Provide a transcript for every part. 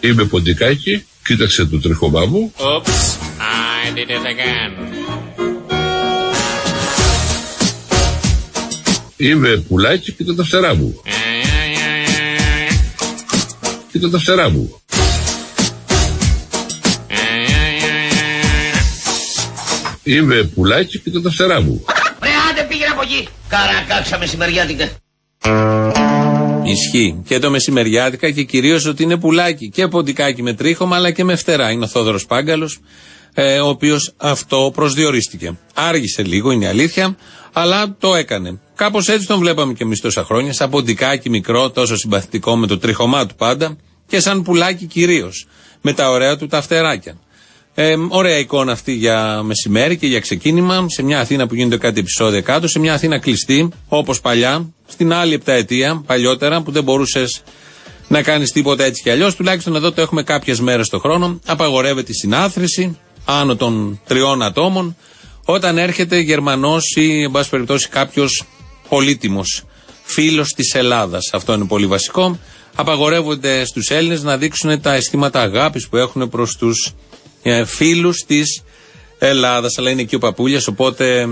Είμαι ποντικάκι, κοίταξε το τρίχωμά μου. Oops, I did it again. Είμαι πουλάκι, κοίτα τα φτερά μου. Κοίτα τα φτερά μου. Είμαι πουλάκι, κοίτα τα φτερά μου. Ρε άντε πήγαινε από εκεί. Καρακάξα μεσημεριάτικα. Ισχύει και το μεσημεριάτικα και κυρίως ότι είναι πουλάκι και ποντικάκι με τρίχωμα αλλά και με φτερά. Είναι ο Θόδωρος Πάγκαλος, ο οποίος αυτό προσδιορίστηκε. Άργησε λίγο, είναι η αλήθεια, αλλά το έκανε. Κάπως έτσι τον βλέπαμε και εμείς τόσα χρόνια, σαν ποντικάκι μικρό, τόσο συμπαθητικό με το τρίχωμά του πάντα και σαν πουλάκι κυρίως, με τα ωραία του τα φτεράκια. Ωραία εικόνα αυτή για μεσημέρι και για ξεκίνημα σε μια Αθήνα που γίνονται κάτι επεισόδια κάτω, σε μια Αθήνα κλειστή όπως παλιά, στην άλλη επταετία, παλιότερα που δεν μπορούσες να κάνεις τίποτα έτσι κι αλλιώς. Τουλάχιστον εδώ το έχουμε κάποιες μέρες το χρόνο. Απαγορεύεται η συνάθρηση άνω των 3 ατόμων όταν έρχεται Γερμανός ή εν πάση περιπτώσει κάποιος πολύτιμος φίλος της Ελλάδας. Αυτό είναι πολύ βασικό. Απαγορεύονται στους Έλληνες να δείξουν τα αισθήματα αγάπης που έχουν προς τους φίλους της Ελλάδας, αλλά είναι εκεί ο Παπούλιας, οπότε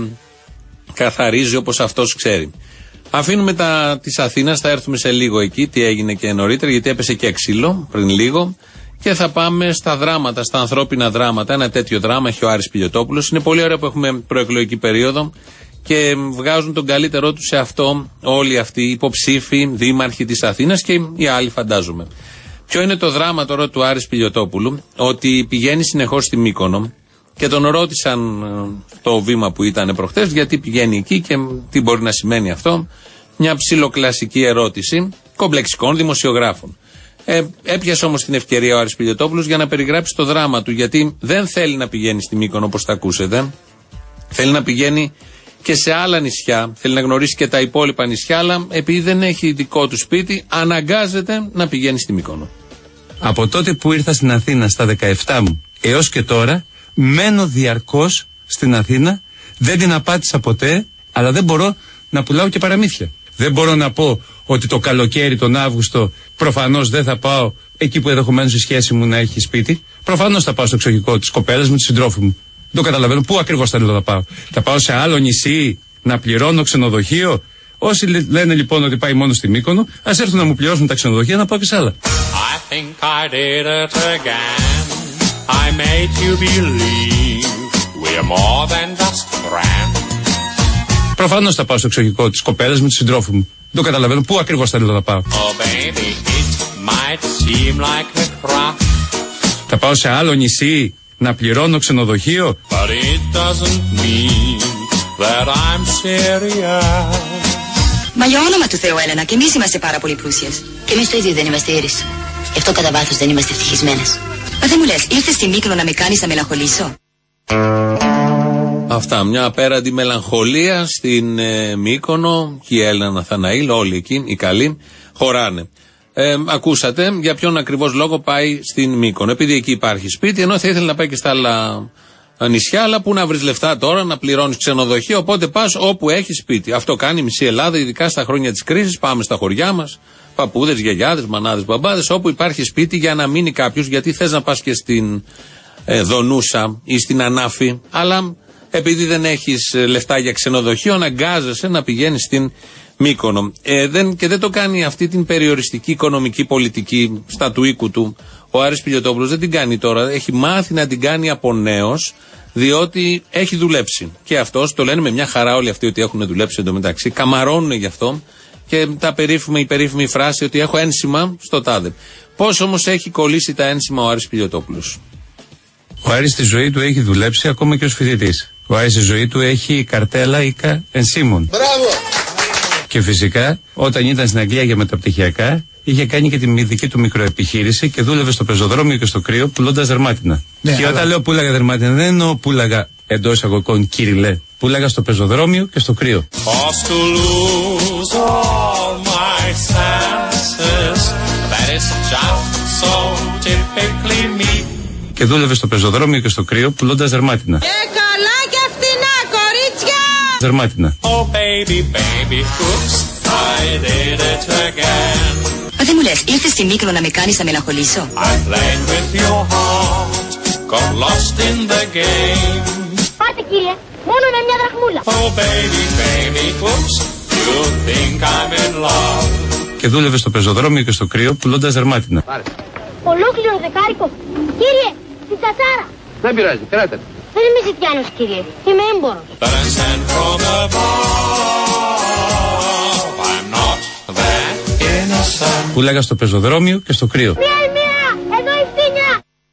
καθαρίζει όπως αυτός ξέρει. Αφήνουμε της Αθήνας, θα έρθουμε σε λίγο εκεί, τι έγινε και νωρίτερα, γιατί έπεσε και ξύλο πριν λίγο, και θα πάμε στα δράματα, στα ανθρώπινα δράματα. Ένα τέτοιο δράμα έχει ο Άρης Πιλιοτόπουλος. Είναι πολύ ωραίο που έχουμε προεκλογική περίοδο και βγάζουν τον καλύτερό του σε αυτό όλοι αυτοί οι υποψήφοι δήμαρχοι της Αθήνας και οι άλλοι, φαντάζομαι. Ποιο είναι το δράμα τώρα του Άρης Πιλιοτόπουλου? Ότι πηγαίνει συνεχώς στη Μύκονο και τον ρώτησαν στο βήμα που ήταν προχτές γιατί πηγαίνει εκεί και τι μπορεί να σημαίνει αυτό. Μια ψιλοκλασική ερώτηση κομπλεξικών δημοσιογράφων. Έπιασε όμως την ευκαιρία ο Άρης Πιλιοτόπουλος για να περιγράψει το δράμα του, γιατί δεν θέλει να πηγαίνει στη Μύκονο όπως τα ακούσετε. Θέλει να πηγαίνει και σε άλλα νησιά, θέλει να γνωρίσει και τα υπόλοιπα νησιά, αλλά επειδή δεν έχει δικό του σπίτι, αναγκάζεται να πηγαίνει στη Μύκονο. Από τότε που ήρθα στην Αθήνα στα 17 μου έως και τώρα, μένω διαρκώς στην Αθήνα, δεν την απάτησα ποτέ, αλλά δεν μπορώ να πουλάω και παραμύθια. Δεν μπορώ να πω ότι το καλοκαίρι, τον Αύγουστο, προφανώς δεν θα πάω εκεί που ενδεχομένως η σχέση μου να έχει σπίτι. Προφανώς θα πάω στο εξοχικό της κοπέλας μου, του συντρόφου μου. Δεν το καταλαβαίνω. Πού ακριβώς θέλω να πάω? Θα πάω σε άλλο νησί, να πληρώνω ξενοδοχείο? Όσοι λένε λοιπόν ότι πάει μόνο στη Μύκονο, ας έρθουν να μου πληρώσουν τα ξενοδοχεία να πάω και σε άλλα. I think I did it again. I made you believe we're more than just friends. Προφανώς θα πάω στο εξοχικό της κοπέλας μου, του συντρόφου μου. Δεν το καταλαβαίνω. Πού ακριβώς θέλω να πάω? Oh baby, it might seem like a crush. Θα πάω σε άλλο νησί, να πληρώνω ξενοδοχείο? But it doesn't mean that I'm serious. Μα για όνομα του Θεού, Έλενα, και εμείς είμαστε πάρα πολύ πλούσιες. Και εμείς το ίδιο δεν είμαστε, Ήρης. Γι' αυτό κατά βάθος δεν είμαστε ευτυχισμένες. Μα δεν μου λες, ήρθες στη Μύκονο να με κάνεις να μελαγχολήσω? Αυτά, μια απέραντη μελαγχολία στην Μύκονο και η Έλληνα Ναθαναήλ, όλοι εκεί, οι καλοί, χωράνε. Ακούσατε για ποιον ακριβώς λόγο πάει στην Μύκονο. Επειδή εκεί υπάρχει σπίτι, ενώ θα ήθελε να πάει και στα άλλα νησιά, αλλά πού να βρεις λεφτά τώρα, να πληρώνεις ξενοδοχείο, οπότε πας όπου έχει σπίτι. Αυτό κάνει η μισή Ελλάδα, ειδικά στα χρόνια της κρίσης. Πάμε στα χωριά μας, παππούδες, γιαγιάδες, μανάδες, μπαμπάδες, όπου υπάρχει σπίτι για να μείνει κάποιος, γιατί θες να πας και στην Δονούσα ή στην Ανάφη, αλλά επειδή δεν έχεις λεφτά για ξενοδοχείο, αναγκάζεσαι να πηγαίνεις στην Μύκονο. Και δεν το κάνει αυτή την περιοριστική οικονομική πολιτική στα του οίκου του. Ο Άρης Πιλιοτόπουλος δεν την κάνει τώρα. Έχει μάθει να την κάνει από νέος, διότι έχει δουλέψει. Και αυτός, το λένε με μια χαρά όλοι αυτοί ότι έχουν δουλέψει εντωμεταξύ, καμαρώνουν γι' αυτό και η περίφημη φράση ότι έχω ένσημα στο τάδε. Πώς όμως έχει κολλήσει τα ένσημα ο Άρης Πιλιοτόπουλος? Ο Άρης στη ζωή του έχει δουλέψει ακόμα και ως φοιτητής. Ο Άρης στη ζωή του έχει καρτέλα ΙΚΑ ενσύμων. Μπράβο! Και φυσικά, όταν ήταν στην Αγγλία για μεταπτυχιακά, είχε κάνει και τη δική του μικροεπιχείρηση και δούλευε στο πεζοδρόμιο και στο κρύο πουλώντας δερμάτινα. Ναι, και όταν λέω πουλάγα δερμάτινα, δεν εννοώ πουλάγα εντός εισαγωγικών κυριλέ. Πουλάγα στο πεζοδρόμιο και στο κρύο. Και δούλευε στο πεζοδρόμιο και στο κρύο πουλώντας δερμάτινα. Και καλά και φτηνά, κορίτσια! Δερμάτινα. Oh baby, baby, oops, I did it again. Μα δεν μου λες, ήρθες στη Μύκονο να με κάνεις να μελαγχολήσω? I played with your heart, got lost in the game. Πάτε κύριε, μόνο με μια δραχμούλα. Oh baby, baby, oops, you think I'm in love. Και δούλευε στο πεζοδρόμιο και στο κρύο πουλώντας δερμάτινα. Ολόκληρο δεκάρικο. Κύριε, την τσατσάρα. Δεν πειράζει, κράτε. Δεν είμαι ζητιάνος κύριε, είμαι έμπορος. That I sent from above, I'm not that innocent. Πουλάγα στο πεζοδρόμιο και στο κρύο. Μία, εδώ η φτύνια.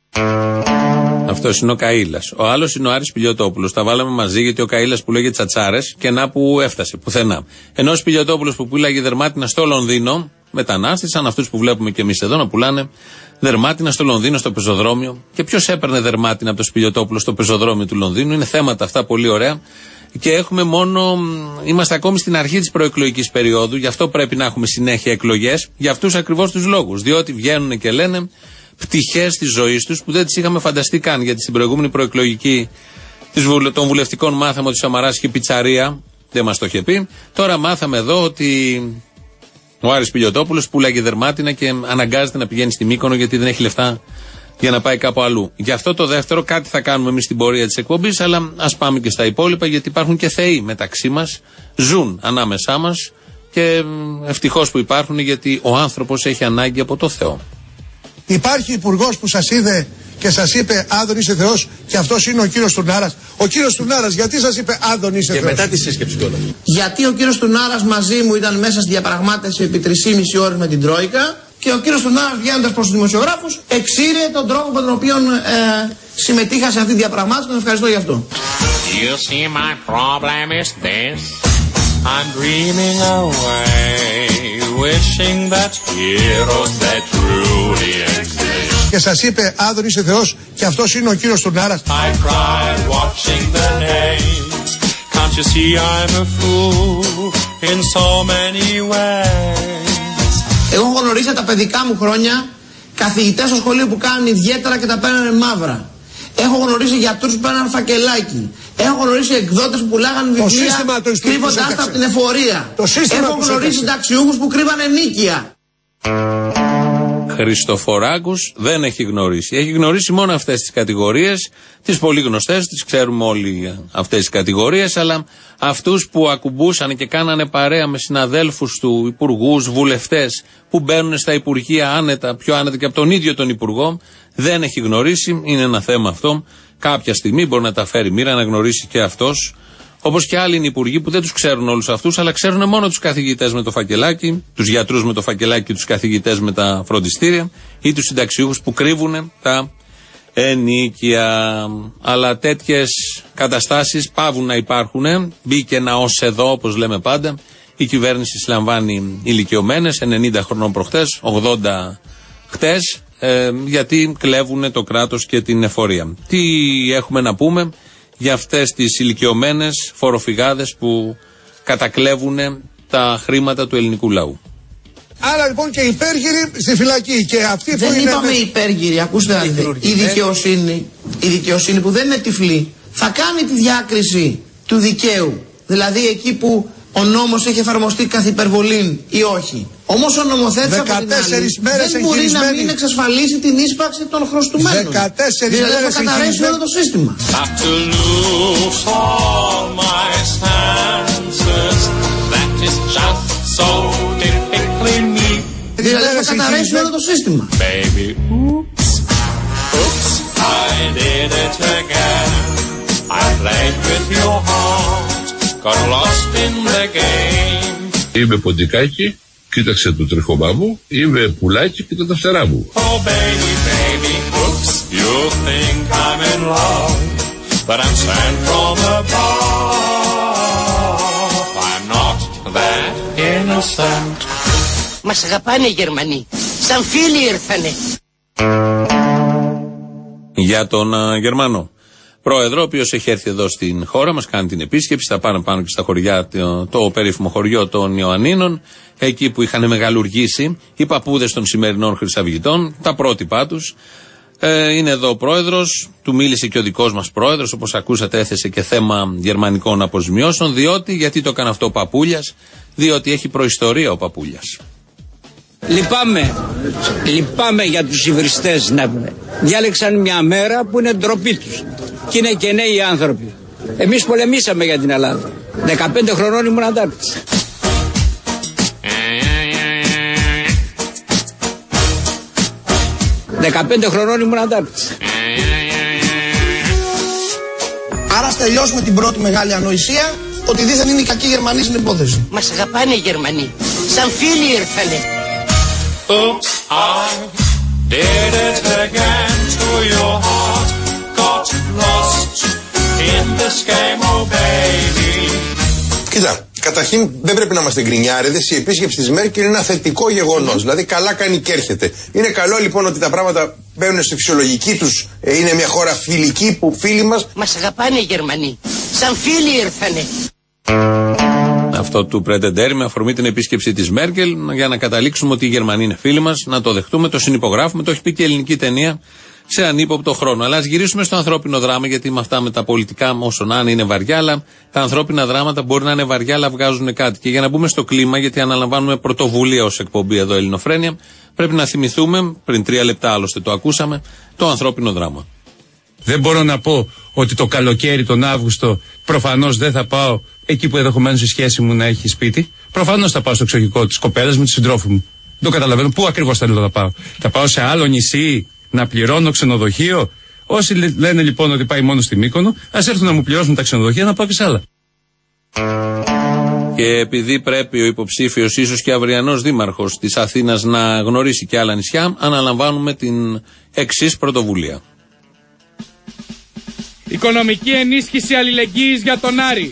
Αυτός είναι ο Καΐλας. Ο άλλος είναι ο Άρης Πιλιοτόπουλος. Τα βάλαμε μαζί γιατί ο Καΐλας που λέγε τσατσάρες και να που έφτασε, πουθενά. Ενώ ο Πιλιοτόπουλος που πουλάγε δερμάτινα στο Λονδίνο, μετανάστες, σαν αυτούς που βλέπουμε και εμείς εδώ να πουλάνε δερμάτινα στο Λονδίνο, στο πεζοδρόμιο. Και ποιος έπαιρνε δερμάτινα από το Πιλιοτόπουλο στο πεζοδρόμιο του Λονδίνου? Είναι θέματα αυτά πολύ ωραία. Και είμαστε ακόμη στην αρχή της προεκλογικής περίοδου, γι' αυτό πρέπει να έχουμε συνέχεια εκλογές, για αυτούς ακριβώς τους λόγους. Διότι βγαίνουν και λένε πτυχές της ζωής τους που δεν τις είχαμε φανταστεί καν. Γιατί στην προηγούμενη προεκλογική των βουλευτικών μάθαμε ότι ο Σαμαράς είχε πιτσαρία, δεν μας το είχε πει. Τώρα μάθαμε εδώ ότι ο Άρης Πιλιοτόπουλος πουλάγε δερμάτινα και αναγκάζεται να πηγαίνει στη Μύκονο γιατί δεν έχει λεφτά για να πάει κάπου αλλού. Γι' αυτό το δεύτερο κάτι θα κάνουμε εμείς στην πορεία της εκπομπής, αλλά ας πάμε και στα υπόλοιπα, γιατί υπάρχουν και θεοί μεταξύ μας, ζουν ανάμεσά μας και ευτυχώς που υπάρχουν, γιατί ο άνθρωπος έχει ανάγκη από το Θεό. Υπάρχει υπουργός που σας είδε και σας είπε Άδων είσαι Θεός, και αυτός είναι ο κύριος Τουρνάρας. Ο κύριος Τουρνάρας γιατί σας είπε Άδων είσαι Θεός? Και μετά τη σύσκεψη κιόλας. Γιατί ο κύριος Τουρνάρας μαζί μου ήταν μέσα στη διαπραγμάτευση επί 3,5 ώρες με την Τρόικα, και ο κύριος Τουρνάρας βγαίνοντας προς τους δημοσιογράφους εξήρε τον τρόπο με τον οποίο συμμετείχα σε αυτή τη διαπραγμάτευση. Τον ευχαριστώ γι' αυτό. You see my problem is this, I'm dreaming away, wishing that heroes that truly exist. Και σας είπε Άδων είσαι Θεός, και αυτός είναι ο κύριος Τουρνάρας. I cried watching the names, can't you see I'm a fool in so many ways. Εγώ έχω γνωρίσει τα παιδικά μου χρόνια καθηγητές στο σχολείο που κάνουν ιδιαίτερα και τα παίρνανε μαύρα. Έχω γνωρίσει γιατρούς που παίρνανε φακελάκι. Έχω γνωρίσει εκδότες που πουλάγανε βιβλία κρύβοντας τα από την εφορία. Έχω γνωρίσει συνταξιούχους που κρύβανε νίκια. Χριστοφοράκους δεν έχει γνωρίσει. Έχει γνωρίσει μόνο αυτές τις κατηγορίες, τις πολύ γνωστές, τις ξέρουμε όλοι αυτές τις κατηγορίες, αλλά αυτούς που ακουμπούσαν και κάνανε παρέα με συναδέλφους του, υπουργούς, βουλευτές, που μπαίνουν στα υπουργεία άνετα, πιο άνετα και από τον ίδιο τον υπουργό, δεν έχει γνωρίσει. Είναι ένα θέμα αυτό. Κάποια στιγμή μπορεί να τα φέρει μοίρα να γνωρίσει και αυτός. Όπως και άλλοι είναι υπουργοί που δεν τους ξέρουν όλους αυτούς, αλλά ξέρουν μόνο τους καθηγητές με το φακελάκι, τους γιατρούς με το φακελάκι και τους καθηγητές με τα φροντιστήρια, ή τους συνταξιούχους που κρύβουν τα ενίκια. Αλλά τέτοιες καταστάσεις πάβουν να υπάρχουν. Μπήκε ένα ως εδώ, όπως λέμε πάντα. Η κυβέρνηση συλλαμβάνει ηλικιωμένες, 90 χρονών προχτές, 80 χτες, γιατί κλέβουν το κράτος και την εφορία. Τι έχουμε να πούμε για αυτές τις ηλικιωμένες φοροφυγάδες που κατακλέβουν τα χρήματα του ελληνικού λαού? Άρα λοιπόν και υπέργυροι στη φυλακή και αυτοί που δεν είναι... είπαμε υπέργυροι, ακούστε να δείτε. Η δικαιοσύνη που δεν είναι τυφλή θα κάνει τη διάκριση του δικαίου. Δηλαδή εκεί που ο νόμος έχει εφαρμοστεί καθ' υπερβολήν ή όχι. Όμως ο νομοθέτης από την άλλη δεν μπορεί να μην εξασφαλίσει την ίσπραξη των χρωστουμένων. 14 δηλαδή θα καταρρεύσει όλο το σύστημα. Δηλαδή θα καταρρεύσει όλο το σύστημα. Είμαι ποντικάκι, κοίταξε το τριχωμά μου. Είμαι πουλάκι, κοίτα τα φτερά μου. Oh baby, baby, oops, you think I'm in love, but I'm sent from above. I'm not that innocent. Μας αγαπάνε οι Γερμανοί, σαν φίλοι ήρθανε. Για τον Γερμανό πρόεδρο, ο οποίος έχει έρθει εδώ στην χώρα μας, κάνει την επίσκεψη, θα πάνε πάνω και στα χωριά, το περίφημο χωριό των Ιωαννίνων, εκεί που είχαν μεγαλουργήσει οι παππούδες των σημερινών χρυσαυγητών, τα πρότυπά τους. Είναι εδώ ο πρόεδρος, του μίλησε και ο δικός μας πρόεδρος, όπως ακούσατε έθεσε και θέμα γερμανικών αποζημιώσεων, γιατί το έκανε αυτό ο παππούλιας, διότι έχει προϊστορία ο Παπούλιας. Λυπάμαι για τους υβριστές να πούμε. Διάλεξαν μια μέρα που είναι ντροπή τους. Και είναι και νέοι άνθρωποι. Εμείς πολεμήσαμε για την Ελλάδα. 15 χρονών ήμουν αντάρτης. Άρα ας τελειώσουμε την πρώτη μεγάλη ανοησία ότι δίθεν είναι οι κακοί Γερμανοί στην υπόθεση. Μας αγαπάνε οι Γερμανοί. Σαν φίλοι ήρθανε. Oops, I did it again to your heart. Got lost in this game, oh baby. Κοίτα, καταρχήν δεν πρέπει να είμαστε γκρινιάριδες. Η επίσκεψη της Μέρκελ είναι ένα θετικό γεγονός. Δηλαδή καλά κάνει και έρχεται. Είναι καλό λοιπόν ότι τα πράγματα μπαίνουν στη φυσιολογική τους. Είναι μια χώρα φιλική που φίλοι μας. Μας αγαπάνε οι Γερμανοί. Σαν φίλοι ήρθανε. Αυτό του Πρεντεντέρη με αφορμή την επίσκεψη της Μέρκελ, για να καταλήξουμε ότι οι Γερμανοί είναι φίλοι μας, να το δεχτούμε, το συνυπογράφουμε, το έχει πει και η ελληνική ταινία σε ανύποπτο χρόνο. Αλλά ας γυρίσουμε στο ανθρώπινο δράμα, γιατί με αυτά με τα πολιτικά, όσο να είναι βαριά, αλλά τα ανθρώπινα δράματα μπορεί να είναι βαριά, αλλά βγάζουν κάτι. Και για να μπούμε στο κλίμα, γιατί αναλαμβάνουμε πρωτοβουλία ως εκπομπή εδώ Ελληνοφρένεια, πρέπει να θυμηθούμε, πριν 3 λεπτά άλλωστε το ακούσαμε, το ανθρώπινο δράμα. Δεν μπορώ να πω ότι το καλοκαίρι, τον Αύγουστο, προφανώς δεν θα πάω εκεί που ενδεχομένως η σχέση μου να έχει σπίτι. Προφανώς θα πάω στο εξοχικό της κοπέλας μου, του συντρόφου μου. Δεν το καταλαβαίνω. Πού ακριβώς θέλω να πάω. Θα πάω σε άλλο νησί, να πληρώνω ξενοδοχείο. Όσοι λένε λοιπόν ότι πάει μόνο στη Μύκονο, ας έρθουν να μου πληρώσουν τα ξενοδοχεία να πάω και σε άλλα. Και επειδή πρέπει ο υποψήφιος, ίσως και αυριανός δήμαρχος της Αθήνας, να γνωρίσει και άλλα νησιά, αναλαμβάνουμε την εξής πρωτοβουλία. Οικονομική ενίσχυση αλληλεγγύης για τον Άρη.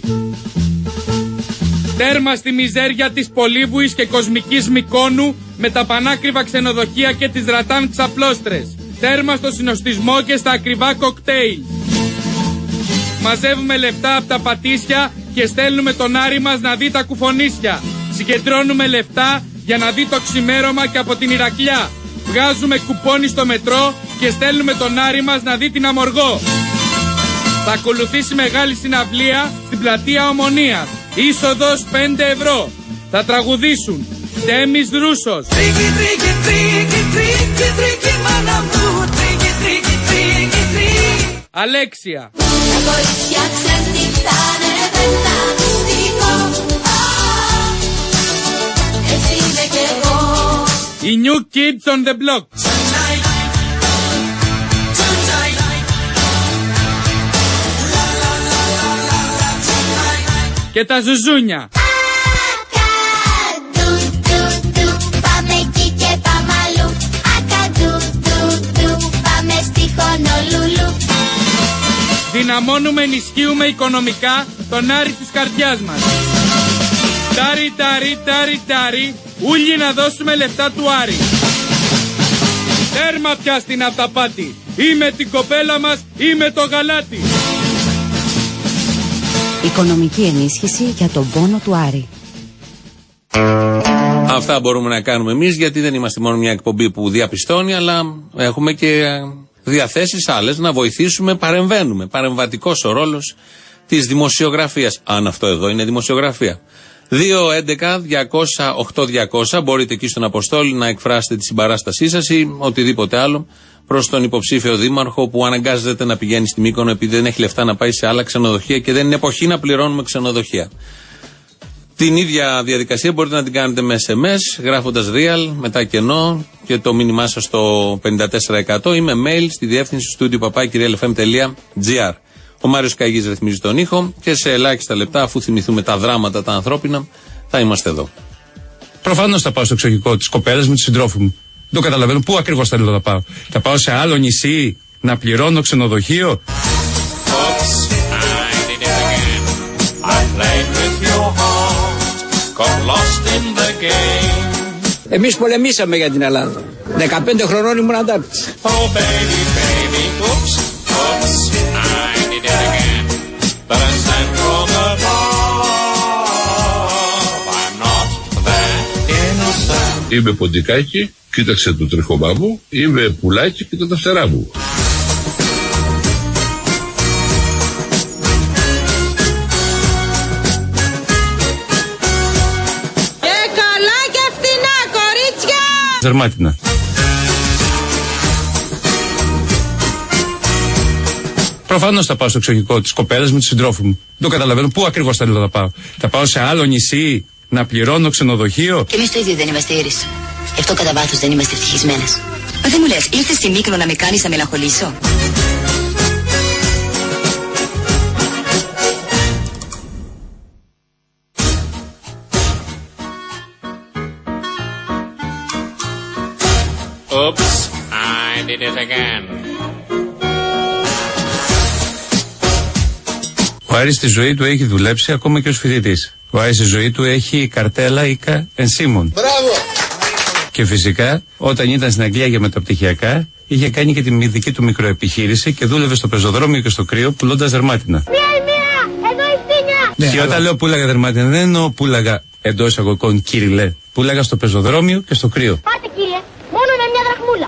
Τέρμα στη μιζέρια της Πολύβουης και Κοσμικής Μυκόνου με τα πανάκριβα ξενοδοχεία και τις ρατάν ξαπλώστρες. Τέρμα στο συνοστισμό και στα ακριβά κοκτέιλ. Μαζεύουμε λεφτά από τα πατήσια και στέλνουμε τον Άρη μας να δει τα κουφονίσια. Συγκεντρώνουμε λεφτά για να δει το ξημέρωμα και από την Ηρακλιά. Βγάζουμε κουπόνι στο μετρό και στέλνουμε τον Άρη μας να δει την Αμοργό. Θα ακολουθήσει μεγάλη συναυλία στην πλατεία Ομονίας. Είσοδος 5 ευρώ. Θα τραγουδήσουν Ντέμις Ρούσος, Αλέξια, οι New Kids on the Block, και τα Ζουζούνια. Πάμε εκεί και πάμε αλλού. Πάμε στη Χονολούλου. Δυναμώνουμε, ενισχύουμε οικονομικά τον Άρη της καρδιάς μας. Τάρι, τάρι, τάρι, τάρι, ούλοι να δώσουμε λεφτά του Άρη. Τέρμα πια στην αυταπάτη. Ή με την κοπέλα μας ή με το γαλάτι. Οικονομική ενίσχυση για τον πόνο του Άρη. Αυτά μπορούμε να κάνουμε εμείς, γιατί δεν είμαστε μόνο μια εκπομπή που διαπιστώνει, αλλά έχουμε και διαθέσεις άλλες να βοηθήσουμε, παρεμβαίνουμε. Παρεμβατικός ο ρόλος της δημοσιογραφίας. Αν αυτό εδώ είναι δημοσιογραφία. 2-11-200-8-200 μπορείτε εκεί στον Αποστόλη να εκφράσετε τη συμπαράστασή σας ή οτιδήποτε άλλο προς τον υποψήφιο δήμαρχο που αναγκάζεται να πηγαίνει στη Μύκονο επειδή δεν έχει λεφτά να πάει σε άλλα ξενοδοχεία και δεν είναι εποχή να πληρώνουμε ξενοδοχεία. Την ίδια διαδικασία μπορείτε να την κάνετε με SMS, γράφοντας real, μετά κενό και το μήνυμά σας στο 54% ή με mail στη διεύθυνση studio@realfm.gr. Ο Μάριος Καγής ρυθμίζει τον ήχο και σε ελάχιστα λεπτά, αφού θυμηθούμε τα δράματα τα ανθρώπινα, θα είμαστε εδώ. Προφανώς θα πάω στο εξοχικό της κοπέλας μου, του συντρόφου μου. Δεν το καταλαβαίνω. Πού ακριβώς θέλω να πάω. Θα πάω σε άλλο νησί, να πληρώνω ξενοδοχείο. Εμείς πολεμήσαμε για την Ελλάδα. 15 χρονών ήμουν αντάρτης. Είμαι ποντικάκι, κοίταξε το τριχωμά μου. Είμαι πουλάκι, κοίτα τα φτερά μου. Δερμάτινα. Προφανώς θα πάω στο εξοχικό της κοπέλας με του συντρόφου μου. Δεν το καταλαβαίνω. Πού ακριβώς θέλω να πάω. Θα πάω σε άλλο νησί να πληρώνω ξενοδοχείο. Και εμείς το ίδιο δεν είμαστε, Ήρης. Γι' αυτό κατά βάθος δεν είμαστε ευτυχισμένες. Μα δεν μου λες, ήρθες στη Μύκονο να με κάνεις να μελαγχολήσω. Oops, I did it again. Ο Άρης στη ζωή του έχει δουλέψει ακόμα και ως φοιτητής. Ο Άρης στη ζωή του έχει καρτέλα Ίκα Ενσίμων. Μπράβο! Και φυσικά όταν ήταν στην Αγγλία για μεταπτυχιακά είχε κάνει και τη δική του μικροεπιχείρηση και δούλευε στο πεζοδρόμιο και στο κρύο πουλώντας δερμάτινα. Μία, εδώ η Στίνια. Και όταν λέω πουλάγα δερμάτινα δεν εννοώ πουλάγα εντός εισαγωγικών κύριλε. Πουλάγα στο πεζοδρόμιο και στο κρύο. Πάτε κύριε, μόνο με μια δραχμούλα.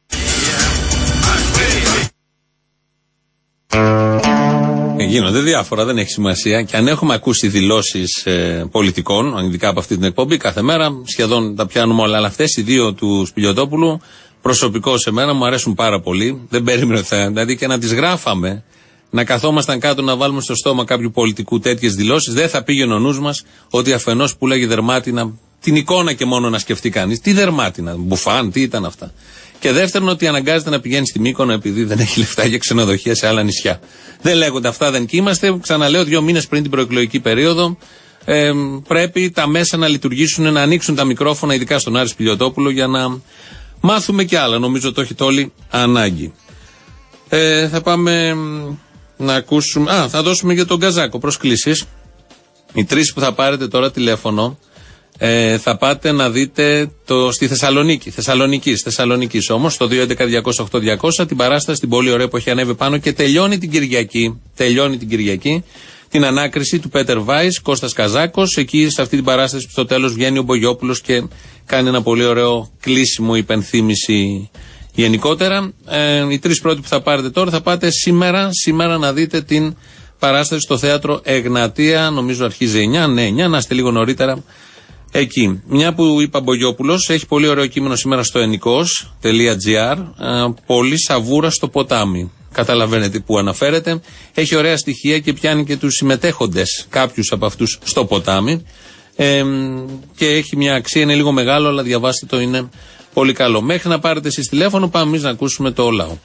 Γίνονται διάφορα, δεν έχει σημασία. Και αν έχουμε ακούσει δηλώσεις πολιτικών, ειδικά από αυτή την εκπομπή, κάθε μέρα σχεδόν τα πιάνουμε όλα. Αλλά αυτές οι δύο του Σπηλιωτόπουλου, προσωπικώς σε μένα, μου αρέσουν πάρα πολύ. Δεν περίμενα δηλαδή και να τις γράφαμε, να καθόμασταν κάτω να βάλουμε στο στόμα κάποιου πολιτικού τέτοιες δηλώσεις. Δεν θα πήγαινε ο νους μας ότι αφενός πουλάγε δερμάτινα, την εικόνα και μόνο να σκεφτεί κανείς. Τι δερμάτινα, μπουφάν, τι ήταν αυτά. Και δεύτερον, ότι αναγκάζεται να πηγαίνει στη Μύκονο επειδή δεν έχει λεφτά για ξενοδοχεία σε άλλα νησιά. Δεν λέγονται αυτά, δεν και είμαστε. Ξαναλέω, 2 μήνες πριν την προεκλογική περίοδο, πρέπει τα μέσα να λειτουργήσουν, να ανοίξουν τα μικρόφωνα, ειδικά στον Άρη Σπηλιωτόπουλο, για να μάθουμε κι άλλα. Νομίζω το έχετε όλοι ανάγκη. Θα πάμε να ακούσουμε. Θα δώσουμε για τον Καζάκο προσκλήσεις. Οι 3 που θα πάρετε τώρα τηλέφωνο. Θα πάτε να δείτε στη Θεσσαλονίκης όμως, στο 211-200-8200, την παράσταση, την πολύ ωραία που έχει ανέβει πάνω και τελειώνει την Κυριακή, την ανάκριση του Πέτερ Βάις, Κώστας Καζάκος. Εκεί σε αυτή την παράσταση στο τέλος βγαίνει ο Μπογιόπουλος και κάνει ένα πολύ ωραίο κλείσιμο, υπενθύμηση γενικότερα. Οι 3 πρώτοι που θα πάρετε τώρα θα πάτε σήμερα να δείτε την παράσταση στο θέατρο Εγνατία, νομίζω αρχίζει 9, να είστε λίγο νωρίτερα εκεί. Μια που είπα Μπογιόπουλος, έχει πολύ ωραίο κείμενο σήμερα στο ενικός.gr, πολύ σαβούρα στο ποτάμι. Καταλαβαίνετε που αναφέρεται. Έχει ωραία στοιχεία και πιάνει και τους συμμετέχοντες, κάποιους από αυτούς, στο ποτάμι. Και έχει μια αξία, είναι λίγο μεγάλο, αλλά διαβάστε το, είναι πολύ καλό. Μέχρι να πάρετε εσείς τηλέφωνο, πάμε εμείς να ακούσουμε το λαό.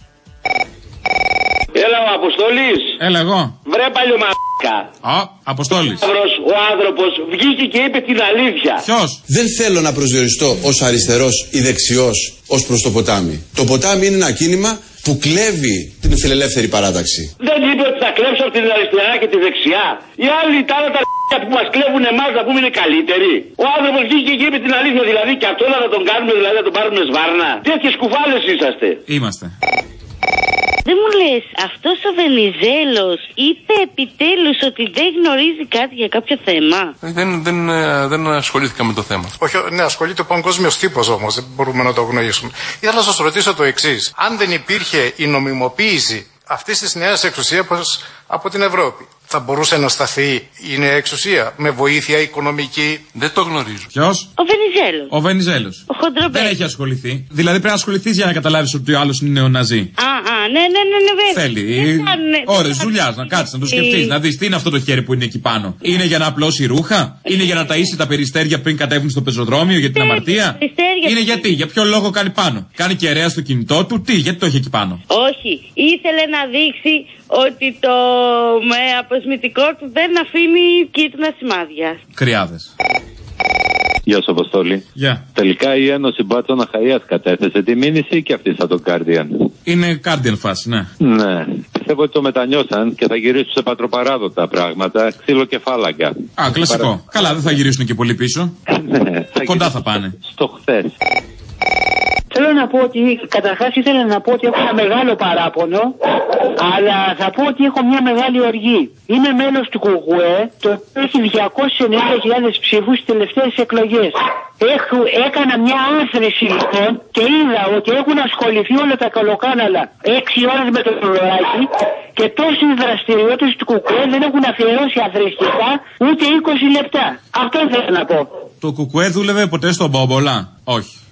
Έλα ο Αποστόλης. Έλα εγώ. Βρε παλιωμακα. Αποστόλης. Ο άνθρωπος βγήκε και είπε την αλήθεια. Ποιος? Δεν θέλω να προσδιοριστώ ως αριστερός ή δεξιός ως προς το ποτάμι. Το ποτάμι είναι ένα κίνημα που κλέβει την φιλελεύθερη παράταξη. Δεν είπε ότι θα κλέψω από την αριστερά και τη δεξιά. Οι άλλοι τα άλλα τα που μας κλέβουν εμάς να πούμε είναι καλύτεροι. Ο άνθρωπος βγήκε και είπε την αλήθεια, δηλαδή, και αυτό να τον κάνουμε, δηλαδή να τον πάρουμε σβάρνα. Τέτοιες κουβάλες είσαστε. Είμαστε. Δεν μου λες, αυτός ο Βενιζέλος είπε επιτέλους ότι δεν γνωρίζει κάτι για κάποιο θέμα? Δεν ασχολήθηκα με το θέμα. Όχι, ναι, ασχολείται ο παγκόσμιος τύπος όμως, δεν μπορούμε να το γνωρίσουμε. Ήθελα να σας ρωτήσω το εξής. Αν δεν υπήρχε η νομιμοποίηση αυτής της νέας εξουσίας από την Ευρώπη, θα μπορούσε να σταθεί η νέα εξουσία με βοήθεια οικονομική? Δεν το γνωρίζω. Ποιος? Ο Βενιζέλος. Ο Χοντρομπέ. Δεν έχει ασχοληθεί. Δηλαδή πρέπει να ασχοληθείς για να καταλάβεις ότι ο άλλος είναι νεοναζί. Ναι, βέβαια. Θέλει ώρες δουλειάς να κάτσεις, να το σκεφτείς, να δεις τι είναι αυτό το χέρι που είναι εκεί πάνω. Είναι για να απλώσει ρούχα? Είναι για να ταΐσει τα περιστέρια πριν κατέβουν στο πεζοδρόμιο για την αμαρτία? Είναι γιατί, για ποιο λόγο κάνει πάνω? Κάνει κεραία στο κινητό του, γιατί το έχει εκεί πάνω? Όχι, ήθελε να δείξει ότι το αποσμητικό του δεν αφήνει κίτρινα σημάδια. Κρυάδες. Γεια σου, Αποστόλη. Γεια. Τελικά η Ένωση Μπάτσων Αχαΐας κατέθεσε τη μήνυση και αυτή σαν τον Guardian. Είναι Guardian φάση, ναι. Ναι. Πιστεύω ότι το μετανιώσαν και θα γυρίσουν σε πατροπαράδοτα πράγματα, ξύλο και φάλαγγα. Κλασικό. Καλά, δεν θα γυρίσουν και πολύ πίσω. Ναι. Κοντά θα πάνε. Στο χθες. Θέλω να πω ότι, καταρχάς ήθελα να πω ότι έχω ένα μεγάλο παράπονο, αλλά θα πω ότι έχω μια μεγάλη οργή. Είμαι μέλος του ΚΚΕ, το οποίο έχει 290.000 ψήφους στις τελευταίες εκλογές. Έκανα μια άθρηση λοιπόν και είδα ότι έχουν ασχοληθεί όλα τα καλοκάναλα 6 ώρες με το ρολάκι και τόσες δραστηριότητες του ΚΚΕ δεν έχουν αφιερώσει αθρηστικά ούτε 20 λεπτά. Αυτό ήθελα να πω. Το ΚΚΕ δούλευε ποτέ στον Μπόμπολα? Όχι.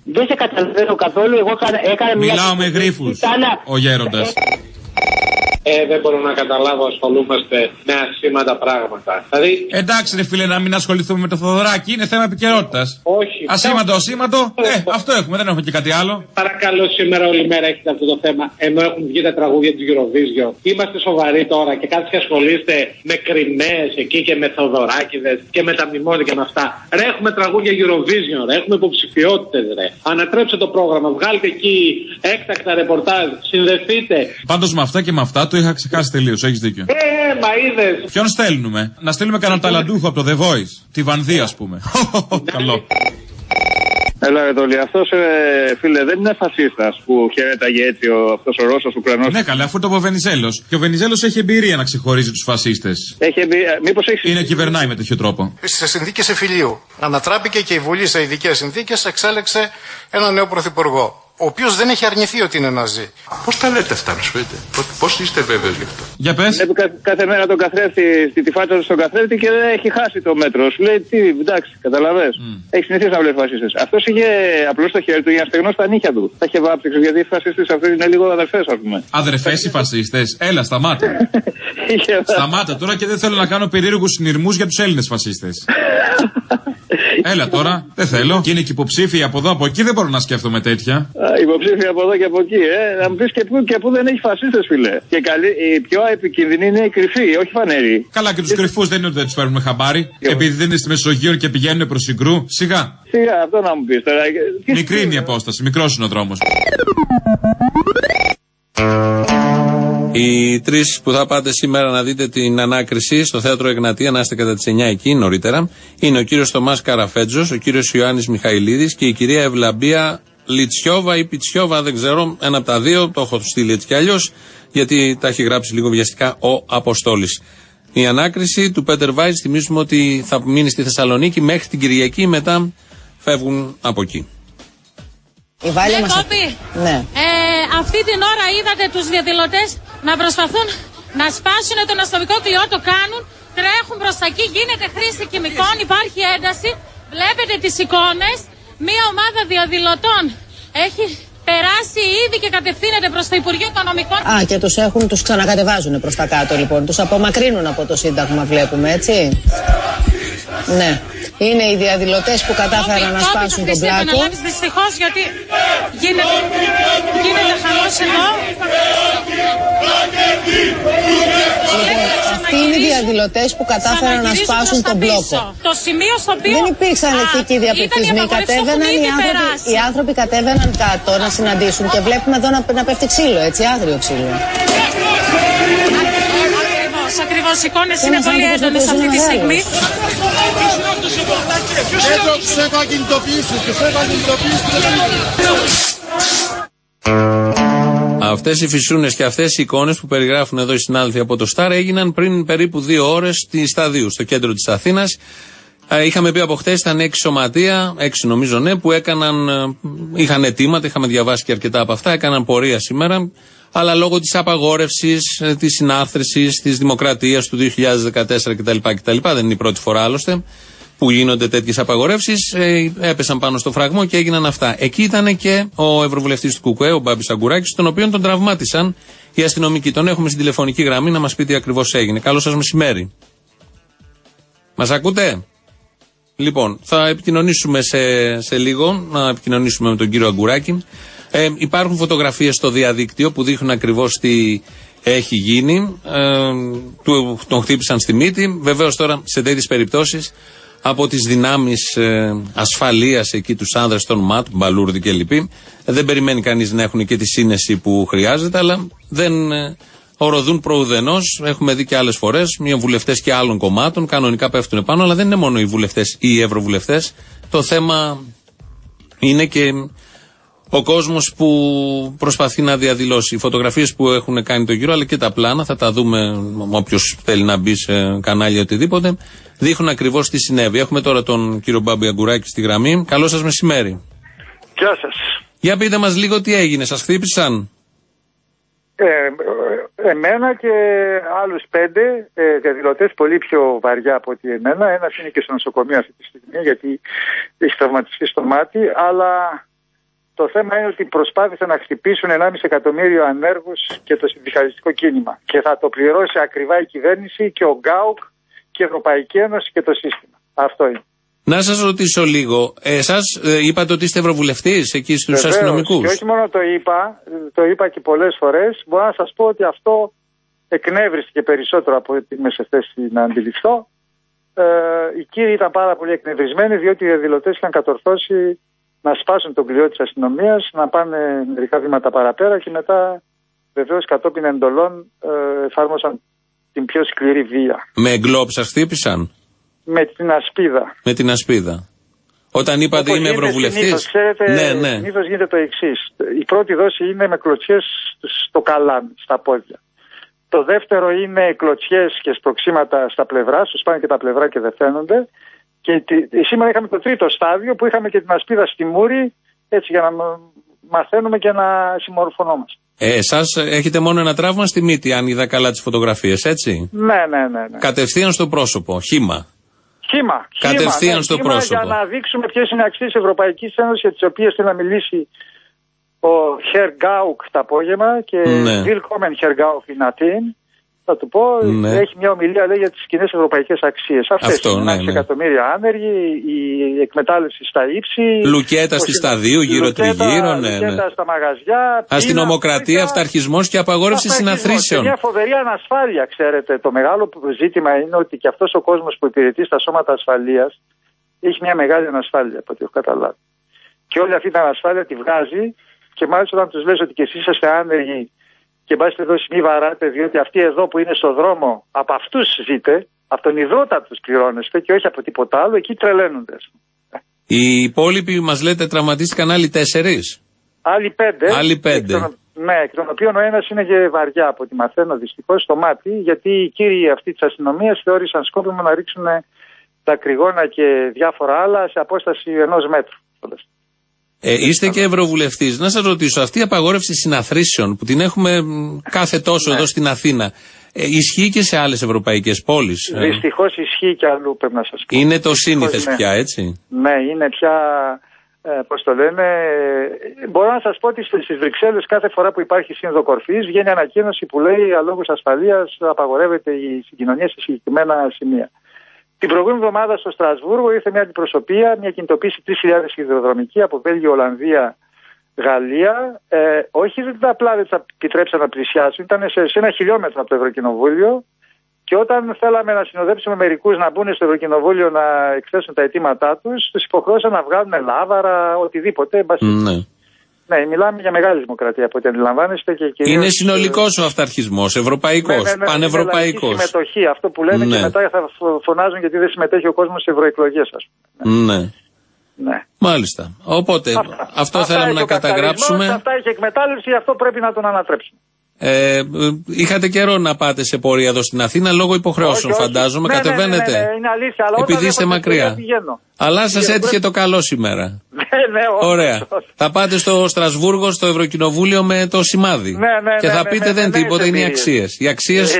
Δεν σε καταλαβαίνω καθόλου. Εγώ έκανα μια. Μιλάω με γρίφους. Ο γέροντας. Δεν μπορώ να καταλάβω, ασχολούμαστε με ασήμαντα πράγματα. Δηλαδή... Εντάξει, ρε φίλε, να μην ασχοληθούμε με το Θοδωράκι, είναι θέμα επικαιρότητας. Όχι. Ασήμαντο. Αυτό έχουμε, δεν έχουμε και κάτι άλλο. Παρακαλώ, σήμερα όλη μέρα έχετε αυτό το θέμα. Ενώ έχουν βγει τα τραγούδια του Eurovision. Είμαστε σοβαροί τώρα και κάτι και ασχολείστε με κρυμνές εκεί και με Θοδωράκηδες και με τα μνημόνια και με αυτά. Ρε, έχουμε τραγούδια Eurovision, ρε, έχουμε υποψηφιότητες, ρε. Ανατρέψτε το πρόγραμμα, βγάλτε εκεί έκτακτα ρεπορτάζ, συνδεθείτε. Πάντως με αυτά και με αυτά το είχα ξεχάσει τελείως, έχεις δίκιο. Μα είδες. Ποιον στέλνουμε? Να στείλουμε κανένα ταλαντούχο από το The Voice. Τη Βανδύ, ας πούμε. Καλό. Έλα, Ρετόλη, αυτός φίλε δεν είναι φασίστας που χαιρέταγε έτσι αυτός ο Ρώσος Ουκρανός. Ναι, καλά, αφού το είπε ο Βενιζέλος. Και ο Βενιζέλος έχει εμπειρία να ξεχωρίζει τους φασίστες. Έχει εμπειρία, μήπως έχει. Είναι κυβερνάει με τέτοιο τρόπο. Στις συνθήκες εφηλίου ανατράπηκε και η Βουλή σε ειδικές συνθήκες εξέλεξε ένα νέο πρωθυπουργό. Ο οποίος δεν έχει αρνηθεί ότι είναι Ναζί. Πώς τα λέτε αυτά, να σου πείτε? Πώς είστε βέβαιος γι' αυτό? Για πες. Βλέπει κάθε μέρα τον καθρέφτη, τη φάτσα του στον καθρέφτη και δεν έχει χάσει το μέτρο. Σου λέει τι, εντάξει, καταλαβες. Έχει συνηθίσει να βλέπει φασίστες. Αυτός είχε απλώς το χέρι του για να στεγνώσει τα νύχια του. Τα είχε βάψει, γιατί οι φασίστες αυτοί είναι λίγο αδερφές, ας πούμε. Αδερφές οι φασίστες. Έλα, σταμάτα. Σταμάτα τώρα και δεν θέλω να κάνω περίεργους συνειρμούς για τους Έλληνες φασίστες. Έλα τώρα, δεν θέλω. Και είναι και υποψήφιοι από εδώ από εκεί, δεν μπορώ να σκέφτομαι τέτοια. Υποψήφιοι από εδώ και από εκεί, Να μου πεις και πού δεν έχει φασίστες, φίλε. Και η πιο επικίνδυνη είναι η κρυφή, όχι φανερή. Καλά, και τους κρυφούς δεν είναι ότι δεν τους παίρνουμε χαμπάρι. Επειδή δεν είναι στη Μεσογείο και πηγαίνουν προς Συγκρού. Σιγά. Σιγά, αυτό να μου πεις τώρα. Μικρή είναι η απόσταση, μικρός είναι ο δρόμος. Οι τρεις που θα πάτε σήμερα να δείτε την ανάκριση στο Θέατρο Εγνατία, να είστε κατά τις 9 εκεί νωρίτερα, είναι ο κύριος Θωμάς Καραφέτζος, ο κύριος Ιωάννης Μιχαηλίδης και η κυρία Ευλαμπία Λιτσιόβα ή Πιτσιόβα, δεν ξέρω, ένα από τα δύο, το έχω στείλει έτσι κι αλλιώς, γιατί τα έχει γράψει λίγο βιαστικά ο Αποστόλης. Η ανάκριση του Πέτερ Βάιτς, θυμίζουμε ότι θα μείνει στη Θεσσαλονίκη μέχρι την Κυριακή, μετά φεύγουν από εκεί. Ναι. Αυτή την ώρα είδατε τους διαδηλωτές να προσπαθούν να σπάσουν τον αστυνομικό κλειό, το κάνουν, τρέχουν προς τα εκεί, γίνεται χρήση χημικών, υπάρχει ένταση, βλέπετε τις εικόνες, μία ομάδα διαδηλωτών έχει περάσει ήδη και κατευθύνεται προς το Υπουργείο Οικονομικών. Και τους ξανακατεβάζουν προς τα κάτω λοιπόν, τους απομακρύνουν από το Σύνταγμα βλέπουμε, έτσι. Ναι. Είναι οι διαδηλωτές που κατάφεραν να σπάσουν τον πλάκο. Δυστυχώς, γιατί γίνεται χαμός εδώ. Αυτοί είναι οι διαδηλωτές που κατάφεραν να σπάσουν τον μπλόκο. Το σημείο στο οποίο δεν υπήρξαν εθνικοί διαπληκτισμοί. Οι άνθρωποι κατέβαιναν κάτω να συναντήσουν και βλέπουμε εδώ να πέφτει ξύλο, έτσι, άγριο ξύλο. Ακριβώς, οι εικόνες είναι πολύ έντονες αυτή τη στιγμή. Αυτές οι φυσούνες και αυτές οι εικόνες που περιγράφουν εδώ οι συνάδελφοι από το Σταρ έγιναν πριν περίπου 2 ώρες στη Σταδίου, στο κέντρο της Αθήνας. Είχαμε πει από χτες, ήταν 6 σωματεία, 6 νομίζω, ναι, που είχαν αιτήματα, είχαμε διαβάσει και αρκετά από αυτά, έκαναν πορεία σήμερα. Αλλά λόγω της απαγόρευσης, της συνάρθρωσης, της δημοκρατίας του 2014 κτλ. Δεν είναι η πρώτη φορά άλλωστε που γίνονται τέτοιες απαγορεύσεις. Έπεσαν πάνω στο φραγμό και έγιναν αυτά. Εκεί ήταν και ο ευρωβουλευτής του ΚΚΕ, ο Μπάμπης Αγκουράκης, τον οποίον τον τραυμάτισαν οι αστυνομικοί. Τον έχουμε στην τηλεφωνική γραμμή να μας πει τι ακριβώς έγινε. Καλό σας μεσημέρι. Μας ακούτε? Λοιπόν, θα επικοινωνήσουμε σε λίγο, να επικοινωνήσουμε με τον κύριο Αγκουράκη. Υπάρχουν φωτογραφίες στο διαδίκτυο που δείχνουν ακριβώς τι έχει γίνει. Τον χτύπησαν στη μύτη. Βεβαίως τώρα σε τέτοιες περιπτώσεις από τις δυνάμεις ασφαλείας εκεί, τους άνδρες των ΜΑΤ, Μπαλούρδη και λοιποί, δεν περιμένει κανείς να έχουν και τη σύνεση που χρειάζεται, αλλά δεν οροδούν προουδενός. Έχουμε δει και άλλες φορές, μια βουλευτές και άλλων κομμάτων κανονικά πέφτουν πάνω, αλλά δεν είναι μόνο οι βουλευτές ή οι ευρωβουλευτές. Το θέμα είναι και ο κόσμος που προσπαθεί να διαδηλώσει. Οι φωτογραφίες που έχουν κάνει το γύρο, αλλά και τα πλάνα, θα τα δούμε όποιος θέλει να μπει σε κανάλια οτιδήποτε, δείχνουν ακριβώς τι συνέβη. Έχουμε τώρα τον κύριο Μπάμπη Αγκουράκη στη γραμμή. Καλό σας μεσημέρι. Γεια σας. Για πείτε μας λίγο τι έγινε, σας χτύπησαν? Εμένα και άλλους 5 διαδηλωτές πολύ πιο βαριά από ότι εμένα. Ένας είναι και στο νοσοκομείο αυτή τη στιγμή γιατί έχει τραυματιστεί στο μάτι, αλλά Το θέμα είναι ότι προσπάθησαν να χτυπήσουν 1,5 εκατομμύριο ανέργους και το συνδικαλιστικό κίνημα. Και θα το πληρώσει ακριβά η κυβέρνηση και ο ΓΚΑΟΚ και η Ευρωπαϊκή Ένωση και το σύστημα. Αυτό είναι. Να σας ρωτήσω λίγο. Εσάς είπατε ότι είστε ευρωβουλευτής εκεί στους αστυνομικούς. Και όχι μόνο το είπα και πολλές φορές. Μπορώ να σας πω ότι αυτό εκνεύριστηκε περισσότερο από ότι είμαι σε θέση να αντιληφθώ. Οι κύριοι ήταν πάρα πολύ εκνευρισμένοι, διότι οι διαδηλωτές είχαν κατορθώσει να σπάσουν τον κλειό της αστυνομίας, να πάνε μερικά βήματα παραπέρα και μετά βεβαίως κατόπιν εντολών εφάρμοσαν την πιο σκληρή βία. Με γκλόπ σας χτύπησαν? Με την ασπίδα. Με την ασπίδα. Όταν είπατε είμαι ευρωβουλευτής. Συνήθως γίνεται το εξής. Η πρώτη δόση είναι με κλωτσιές στο καλάμι, στα πόδια. Το δεύτερο είναι κλωτσιές και σπροξήματα στα πλευρά, σου σπάνε και τα πλευρά και δεν φαίνονται. Και σήμερα είχαμε το τρίτο στάδιο που είχαμε και την ασπίδα στη μούρη, έτσι για να μαθαίνουμε και να συμμορφωνόμαστε. Εσάς έχετε μόνο ένα τραύμα στη μύτη, αν είδα καλά τις φωτογραφίες, έτσι. Ναι. Κατευθείαν στο πρόσωπο, χύμα. Κατευθείαν στο πρόσωπο. Για να δείξουμε ποιες είναι οι αξίες της Ευρωπαϊκής Ένωσης για τις οποίες θέλει να μιλήσει ο Herr Gauck το απόγευμα και Willkommen Herr Gauck in Athen. Θα του πω, έχει μια ομιλία λέει για τις κοινές ευρωπαϊκές αξίες. Αυτές είναι 1,5 εκατομμύρια άνεργοι, η εκμετάλλευση στα ύψη. Λουκέτα στη σταδίου, γύρω-τριγύρω. Λουκέτα στα μαγαζιά. Αστυνομοκρατία, αυταρχισμός και απαγόρευση συναθρήσεων. Και μια φοβερή ανασφάλεια, ξέρετε. Το μεγάλο ζήτημα είναι ότι και αυτός ο κόσμος που υπηρετεί στα σώματα ασφαλείας έχει μια μεγάλη ανασφάλεια, από ό,τι έχω καταλάβει. Και όλη αυτή την ανασφάλεια τη βγάζει και μάλιστα όταν τους λες ότι και εσείς είσαστε άνεργοι. Και μπάστε εδώ μη βαράτε, διότι αυτοί εδώ που είναι στο δρόμο, από αυτούς ζείτε, από τον υδρότα τους πληρώνεστε και όχι από τίποτα άλλο, εκεί τρελαίνονται. Οι υπόλοιποι μας λέτε τραυματίστηκαν άλλοι 4. Άλλοι 5. Εκ των οποίων ο ένας είναι και βαριά από ό,τι μαθαίνω δυστυχώς στο μάτι, γιατί οι κύριοι αυτοί της αστυνομίας θεώρησαν σκόπιμο να ρίξουν τα κρυγόνα και διάφορα άλλα σε απόσταση 1 μέτρου. Είστε και ευρωβουλευτής. Να σας ρωτήσω, αυτή η απαγόρευση συναθρήσεων που την έχουμε κάθε τόσο εδώ στην Αθήνα, ισχύει και σε άλλες ευρωπαϊκές πόλεις? Δυστυχώς ισχύει και αλλού, πρέπει να σας πω. Είναι το σύνηθες πια, έτσι? Ναι, είναι πια, πώς το λένε, μπορώ να σας πω ότι στις Βρυξέλλες κάθε φορά που υπάρχει σύνοδο κορφής βγαίνει ανακοίνωση που λέει για λόγους ασφαλείας απαγορεύεται η συγκοινωνία σε συγκεκριμένα σημεία. Την προηγούμενη εβδομάδα στο Στρασβούργο ήρθε μια αντιπροσωπεία, μια κινητοποίηση 3.000 σιδηροδρομική από Βέλγιο, Ολλανδία, Γαλλία. Όχι απλά δεν θα επιτρέψαν να πλησιάσουν, ήταν σε 1 χιλιόμετρο από το Ευρωκοινοβούλιο. Και όταν θέλαμε να συνοδέψουμε μερικούς να μπουν στο Ευρωκοινοβούλιο να εκθέσουν τα αιτήματά τους, τους υποχρεώσαν να βγάλουν λάβαρα, οτιδήποτε. Ναι, μιλάμε για μεγάλη δημοκρατία από ό,τι αντιλαμβάνεστε. Είναι συνολικός ο αυταρχισμός, ευρωπαϊκός, πανευρωπαϊκός. Είναι συμμετοχή, αυτό που λένε και μετά θα φωνάζουν γιατί δεν συμμετέχει ο κόσμος σε ευρωεκλογές, ας πούμε. Ναι. Μάλιστα. Οπότε αυτό θέλαμε να καταγράψουμε. Αυτά έχει εκμετάλλευση, αυτό πρέπει να τον ανατρέψουμε. Είχατε καιρό να πάτε σε πορεία εδώ στην Αθήνα λόγω υποχρεώσεων, φαντάζομαι. Κατεβαίνετε. Είναι αλήθεια, αλλά επειδή είστε μακριά. Αλλά σας έτυχε το καλό σήμερα. Ωραία. Θα πάτε στο Στρασβούργο, στο Ευρωκοινοβούλιο με το σημάδι. Και θα πείτε δεν τίποτα, είναι οι αξίες. Οι αξίες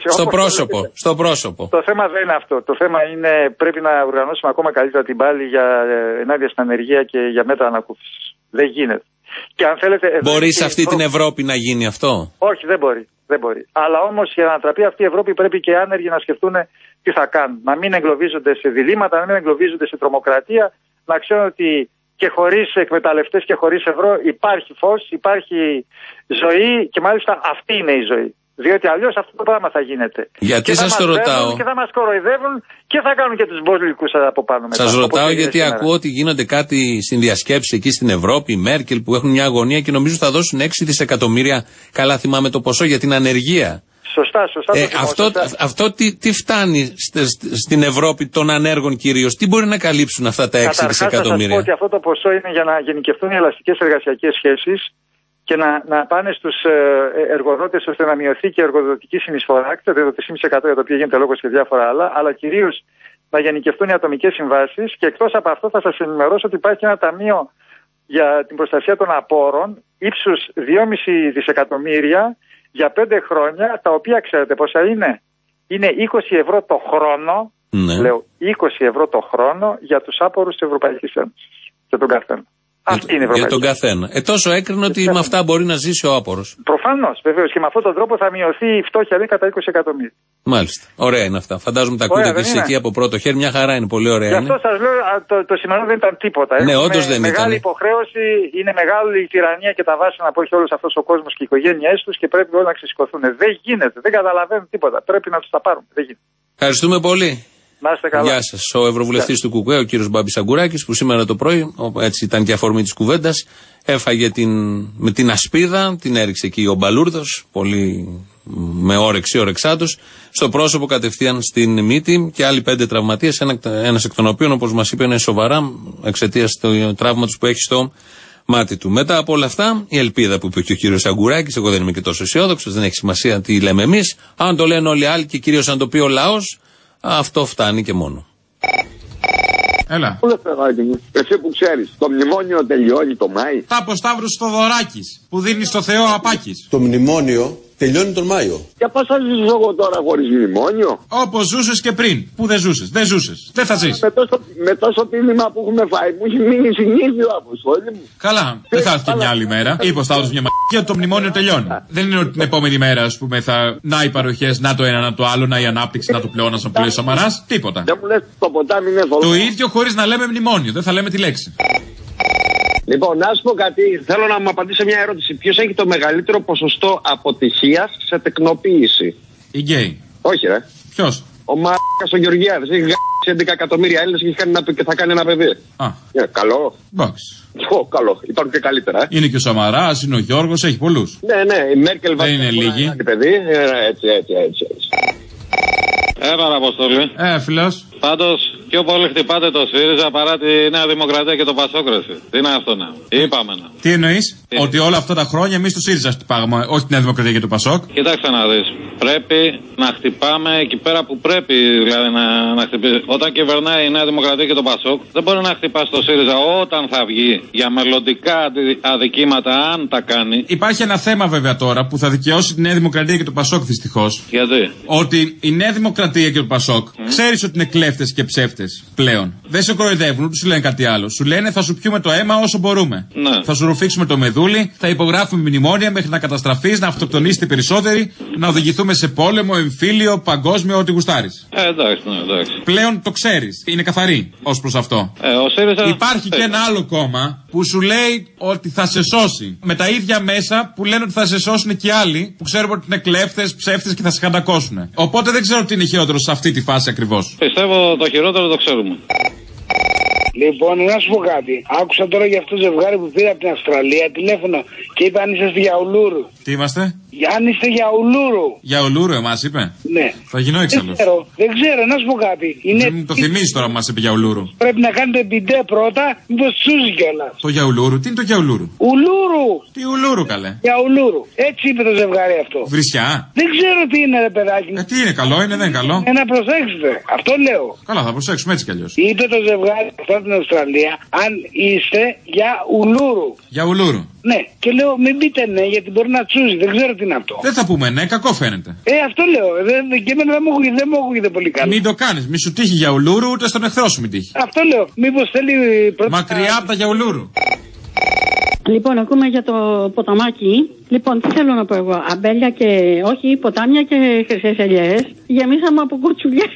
στο πρόσωπο. Το θέμα δεν είναι αυτό. Το θέμα είναι πρέπει να οργανώσουμε ακόμα καλύτερα την πάλη για ενάντια στην ανεργία και για μέτρα ανακούφισης. Δεν γίνεται. Και αν θέλετε, μπορεί σε αυτή την Ευρώπη να γίνει αυτό? Όχι, δεν μπορεί. Αλλά όμως για να ανατραπεί αυτή η Ευρώπη πρέπει και οι άνεργοι να σκεφτούν τι θα κάνουν. Να μην εγκλωβίζονται σε διλήμματα, να μην εγκλωβίζονται σε τρομοκρατία, να ξέρουν ότι και χωρίς εκμεταλλευτές και χωρίς ευρώ υπάρχει φως, υπάρχει ζωή και μάλιστα αυτή είναι η ζωή. Διότι αλλιώς αυτό το πράγμα θα γίνεται. Γιατί σας το ρωτάω? Και θα μας κοροϊδεύουν και θα κάνουν και τους μπόλικους από πάνω μετά. Σας ρωτάω γιατί ακούω ότι γίνονται κάτι συνδιασκέψεις εκεί στην Ευρώπη, η Μέρκελ που έχουν μια αγωνία και νομίζω θα δώσουν 6 δισεκατομμύρια, καλά θυμάμαι το ποσό, για την ανεργία. Σωστά. Αυτό τι φτάνει στην Ευρώπη των ανέργων κυρίως? Τι μπορεί να καλύψουν αυτά τα 6 δισεκατομμύρια? Θα σας πω ότι αυτό το ποσό είναι για να γενικευτούν οι ελαστικές εργασιακές σχέσεις και να πάνε στους εργοδότες ώστε να μειωθεί και η εργοδοτική συνεισφορά, το 2,5% για το οποίο γίνεται λόγος και διάφορα άλλα, αλλά κυρίως να γενικευτούν οι ατομικές συμβάσεις. Και εκτός από αυτό θα σας ενημερώσω ότι υπάρχει ένα ταμείο για την προστασία των απόρων ύψους 2,5 δισεκατομμύρια για 5 χρόνια, τα οποία ξέρετε πόσα είναι? Είναι 20 ευρώ το χρόνο, λέω 20 ευρώ το χρόνο για τους άπορους της Ευρωπαϊκής Ένωσης και τον καθένα. Αυτή είναι η ευρωπαϊκή. Για τον καθένα. Τόσο έκρινε ότι με αυτά μπορεί να ζήσει ο άπορος. Προφανώς, βεβαίως. Και με αυτόν τον τρόπο θα μειωθεί η φτώχεια λέει κατά 20 εκατομμύρια. Μάλιστα. Ωραία είναι αυτά. Φαντάζομαι τα ακούτε και εσείς εκεί από πρώτο χέρι. Μια χαρά είναι, πολύ ωραία. Γι' αυτό σας λέω το σημερινό δεν ήταν τίποτα. Ναι, όντως δεν ήταν. Μεγάλη υποχρέωση, είναι μεγάλη η τυραννία και τα βάσανα που έχει όλος αυτός ο κόσμος και οι οικογένειές τους και πρέπει όλοι να ξεσηκωθούν. Δεν γίνεται, δεν καταλαβαίνουν τίποτα. Πρέπει να τους τα πάρουν. Δεν γίνεται. Ευχαριστούμε πολύ. Να είστε καλά. Γεια σας. Ο Ευρωβουλευτής του ΚΚΕ, ο κύριος Μπάμπης Αγκουράκης, που σήμερα το πρωί, έτσι ήταν και αφορμή της κουβέντας, έφαγε με την ασπίδα, την έριξε εκεί ο Μπαλούρδος, πολύ με όρεξη, ορεξάτος, στο πρόσωπο κατευθείαν στην μύτη και άλλοι 5 τραυματίες, ένας εκ των οποίων, όπως μας είπε, είναι σοβαρά εξαιτίας του τραύματος που έχει στο μάτι του. Μετά από όλα αυτά, η ελπίδα που είπε και ο κύριος Αγκουράκης, εγώ δεν είμαι και τόσο αισιόδοξος, δεν έχει σημασία τι λέμε εμείς, αν το λένε όλοι οι άλλοι και κυρίως αν το πει ο λαός, αυτό φτάνει και μόνο. Έλα. Εσύ που ξέρεις, το μνημόνιο τελειώνει το Μάη. Τάπος Σταύρος Θοδωράκης, που δίνει στο Θεό Απάκης. Το μνημόνιο τελειώνει τον Μάιο. Για πώς θα ζήσεις εγώ τώρα χωρίς μνημόνιο? Όπως ζούσες και πριν. Που δεν ζούσες. Δεν ζούσες. Δεν θα ζήσεις. Με τόσο τίμημα που έχουμε φάει, μου έχει μείνει συνήθιο, Αποστόλη μου. Καλά. Δεν θα έρθει και μια άλλη μέρα. Είπε ο Σταύρος μια και το μνημόνιο τελειώνει. Δεν είναι ότι την επόμενη μέρα, ας πούμε, να οι παροχές, να το ένα, να το άλλο, να η ανάπτυξη, να το πλεόνασμα που λέει ο Σαμαράς. Τίποτα. Δεν μου λες το ποτάμι είναι θολό. Το ίδιο χωρίς να λέμε μνημόνιο. Δεν θα λέμε τη λέξη. Λοιπόν, να σου πω κάτι. Θέλω να μου απαντήσει μια ερώτηση. Ποιος έχει το μεγαλύτερο ποσοστό αποτυχίας σε τεκνοποίηση? Οι γκέι. Όχι, ρε. Ποιος? Ο Μάρκας ο Γεωργιάδης. Έχει γράψει 11 εκατομμύρια Έλληνες και θα κάνει ένα παιδί. Καλό. Εντάξει. Καλό. Υπάρχουν και καλύτερα. Είναι και ο Σαμαράς, είναι ο Γιώργος, έχει πολλούς. Ναι, η Μέρκελ δεν είναι λίγοι. Παιδί. Έτσι. Έβαλα, Αποστόλη. Φίλος. Πάντως, πιο πολύ χτυπάτε το ΣΥΡΙΖΑ παρά τη Νέα Δημοκρατία και το Πασόκραση. Τι είναι αυτό, ναι. Είπαμε, ναι. Τι εννοείς? Ότι όλα αυτά τα χρόνια εμείς το ΣΥΡΙΖΑ χτυπάγαμε, όχι τη Νέα Δημοκρατία και το Πασόκ. Κοιτάξτε να δεις. Πρέπει να χτυπάμε εκεί πέρα που πρέπει, δηλαδή να χτυπήσει. Όταν κυβερνάει η Νέα Δημοκρατία και το Πασόκ, δεν μπορεί να χτυπάς το ΣΥΡΙΖΑ όταν θα βγει για μελλοντικά αδικήματα, αν τα κάνει. Υπάρχει ένα θέμα βέβαια τώρα που θα δικαιώσει τη Νέα Δημοκρατία και το Πασόκ δυστυχώς. Γιατί? Ότι η Νέα Δημοκρατία και το Πασόκ ξέρεις ότι είναι κλέφτες και ψεύτες πλέον. Δεν σε κοροϊδεύουν, ούτε σου λένε κάτι άλλο. Σου λένε θα σου πιούμε το αίμα όσο μπορούμε. Ναι. Θα σου ρουφήξουμε το μεδούλι, θα υπογράφουμε μνημόνια μέχρι να καταστραφείς, να αυτοκτονήσετε περισσότεροι, να οδηγηθούμε σε πόλεμο, εμφύλιο, παγκόσμιο, ό,τι γουστάρεις. Εντάξει. Πλέον το ξέρεις. Είναι καθαρή ως προς αυτό. Υπάρχει και ένα άλλο κόμμα που σου λέει ότι θα σε σώσει. Με τα ίδια μέσα που λένε ότι θα σε σώσουν και άλλοι που ξέρουν ότι είναι κλέφτες, ψεύτες και θα σε χαντακώσουν. Οπότε δεν ξέρω τι είναι χειρότερο σε αυτή τη φάση ακριβώς. Πιστεύω το χειρότερο το ξέρουμε. Λοιπόν, να σου πω κάτι. Άκουσα τώρα για αυτό το ζευγάρι που πήρε από την Αυστραλία τηλέφωνο και είπε αν είσαστε για Ουλούρου. Τι είμαστε? Αν είστε για Ουλούρου. Για Ουλούρου, εμάς είπε. Ναι. Θα γίνω έξαλλος. Δεν ξέρω, να σου πω κάτι. Δεν μου το θυμίζει τώρα που μας είπε για Ουλούρου. Πρέπει να κάνετε μπιντέ πρώτα, μήπως τσούζει κιόλας. Το για Ουλούρου, τι είναι το για Ουλούρου? Ουλούρου! Τι Ουλούρου, καλέ? Για Ουλούρου. Έτσι είπε το ζευγάρι αυτό. Βρισιά. Δεν ξέρω τι είναι, ρε παιδάκι. Τι είναι, καλό είναι, δεν είναι καλό? Να προσέξετε. Αυτό λέω. Καλά, θα προσέξουμε έτσι κι αλλιώς. Είπε το ζευγάρι αυτό στην Αυστραλία, αν είστε για Ουλούρου. Για Ουλούρου. Ναι, και λέω μην πείτε ναι, γιατί μπορεί να τσούζει, δεν ξέρω τι είναι αυτό. Δεν θα πούμε ναι, κακό φαίνεται. Αυτό λέω. Και εμένα δεν μου ακούγεται πολύ καλά. Μην το κάνεις, μη σου τύχει για Ουλούρου, ούτε στον εχθρό σου μην τύχει. Αυτό λέω. Μήπως θέλει πρώτα. Μακριά από τα για Ουλούρου. Λοιπόν, ακούμε για το ποταμάκι. Λοιπόν, τι θέλω να πω εγώ. Αμπέλια και. Όχι, ποτάμια και χρυσές ελιές. Γεμίσαμε από κουτσουλιές.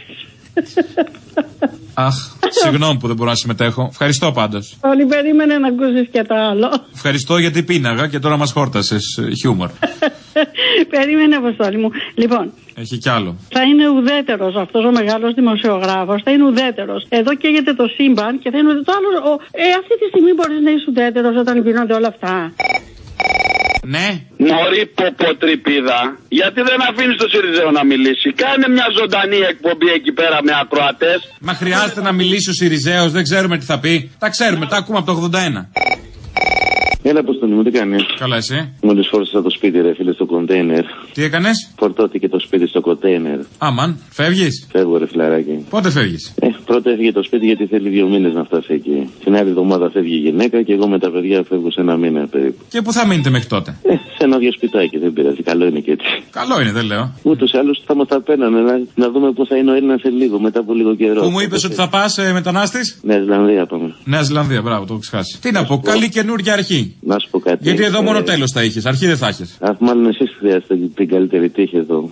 Αχ, συγγνώμη που δεν μπορώ να συμμετέχω. Ευχαριστώ πάντως. Όλοι περίμενε να ακούσεις και το άλλο. Ευχαριστώ γιατί πίναγα και τώρα μας χόρτασες χιούμορ. Περίμενε, Αποστόλη μου. Λοιπόν. Έχει κι άλλο. Θα είναι ουδέτερος αυτός ο μεγάλος δημοσιογράφος. Θα είναι ουδέτερος. Εδώ καίγεται το σύμπαν και θα είναι το άλλο. Αυτή τη στιγμή μπορείς να είσαι ουδέτερος όταν γίνονται όλα αυτά. Ναι. Μωρή ποποτρυπίδα, γιατί δεν αφήνεις το Σιριζέο να μιλήσει? Κάνε μια ζωντανή εκπομπή εκεί πέρα με ακροατές. Μα χρειάζεται να μιλήσει ο Σιριζέος, δεν ξέρουμε τι θα πει. Τα ξέρουμε, τα ακούμε από το 81. Έλα, Αποστολή μου, τι κάνεις? Καλά, εσύ. Μόλις φόρτωσα το σπίτι, ρε φίλε, στο κοντέινερ. Τι έκανες? Φορτώθηκε το σπίτι στο κοντέινερ. Άμαν, φεύγεις? Φεύγω, ρε φιλαράκι. Πότε φεύγεις? Πρώτα έφυγε το σπίτι γιατί θέλει 2 μήνες να φτάσει εκεί. Την άλλη εβδομάδα φεύγει η γυναίκα και εγώ με τα παιδιά φεύγω σε 1 μήνα περίπου. Και πού θα μείνετε μέχρι τότε? Σε ένα σπιτάκι, δεν πειράζει. Καλό είναι και έτσι. Καλό είναι, δεν λέω. Ούτως ή άλλως θα μας τα παίρνανε να δούμε πώς θα είναι ο Έλληνας σε λίγο, μετά από λίγο καιρό. Πού μου είπες ότι θα πας μετανάστης? Νέα Ζηλανδία πάμε. Νέα Ζηλανδία, μπράβο, το έχω ξεχάσει. Τι να πω, καλή καινούργια αρχή. Να σου πω κάτι. Γιατί εδώ μόνο τέλος θα είχες, αρχή δεν θα είχες. Μάλλον εσείς χρειάζεται την καλύτερη τύχη εδώ.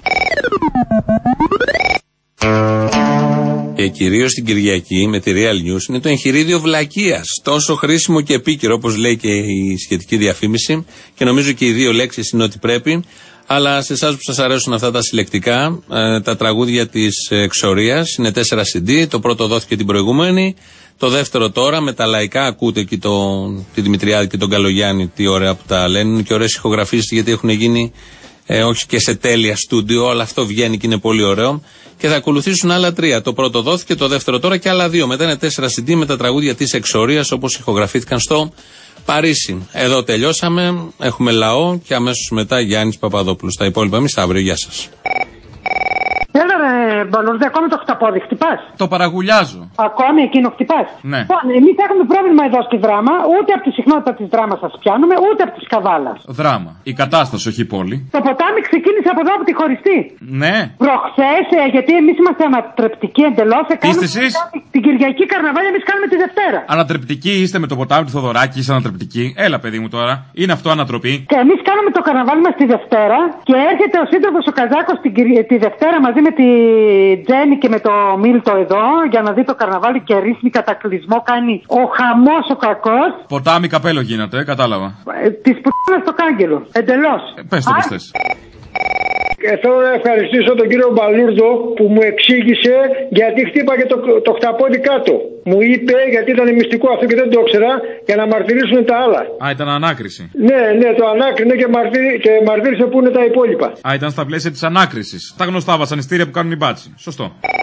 Και κυρίως την Κυριακή με τη Real News είναι το εγχειρίδιο βλακείας. Τόσο χρήσιμο και επίκαιρο, όπως λέει και η σχετική διαφήμιση. Και νομίζω και οι 2 λέξεις είναι ότι πρέπει. Αλλά σε εσάς που σας αρέσουν αυτά τα συλλεκτικά, τα τραγούδια της εξορίας είναι 4 CD. Το πρώτο δόθηκε την προηγούμενη. Το δεύτερο τώρα με τα λαϊκά. Ακούτε εκεί τη Δημητριάδη και τον Καλογιάννη, τι ωραία που τα λένε. Είναι και ωραίες ηχογραφήσεις γιατί έχουν γίνει όχι και σε τέλεια στούντιο, αλλά αυτό βγαίνει και είναι πολύ ωραίο. Και θα ακολουθήσουν άλλα 3. Το πρώτο δόθηκε, το δεύτερο τώρα και άλλα 2. Μετά είναι 4 CD με τα τραγούδια της εξορίας όπως ηχογραφήθηκαν στο Παρίσι. Εδώ τελειώσαμε. Έχουμε λαό και αμέσως μετά Γιάννης Παπαδόπουλος. Τα υπόλοιπα εμείς αύριο. Γεια σας. Έλα ρε Μπαλούρδε, ακόμη το χταπόδι χτυπάς? Το παραγουλιάζω. Ακόμη εκείνο χτυπάς? Ναι. Λοιπόν, εμείς έχουμε πρόβλημα εδώ στη Δράμα, ούτε από τη συχνότητα της Δράμας σας πιάνουμε, ούτε από της Καβάλας. Δράμα. Η κατάσταση, όχι η πόλη. Το ποτάμι ξεκίνησε από εδώ από τη χωριστή. Ναι. Προχθές, γιατί εμείς είμαστε ανατρεπτικοί εντελώς, είστε εσείς? Την Κυριακή καρναβάλια εμείς κάνουμε τη Δευτέρα. Ανατρεπτικοί είστε με το ποτάμι του Θοδωράκη, είστε ανατρεπτικοί? Έλα, παιδί μου τώρα. Είναι αυτό ανατροπή? Και εμείς κάνουμε το καρναβάλι μας τη Δευτέρα και έρχεται ο σύντροφος ο Καζάκος τη Δευτέρα μαζί με τη Τζέννη και με το Μίλτο εδώ για να δει το καρναβάλι και ρίχνει κατακλυσμό, κάνει ο χαμός ο κακός. Ποτάμι καπέλο γίνεται, κατάλαβα. Της πουτάνας στο κάγκελο, εντελώς. Πες το πιστές. Και θέλω να ευχαριστήσω τον κύριο Μπαλούρδο που μου εξήγησε γιατί χτύπαγε το χταπόδι κάτω. Μου είπε, γιατί ήταν μυστικό αυτό και δεν το ήξερα, για να μαρτυρήσουν τα άλλα. Α, ήταν ανάκριση. Ναι, το ανάκρινε και μαρτύρησε που είναι τα υπόλοιπα. Α, ήταν στα πλαίσια της ανάκρισης. Τα γνωστά βασανιστήρια που κάνουν οι μπάτσοι. Σωστό.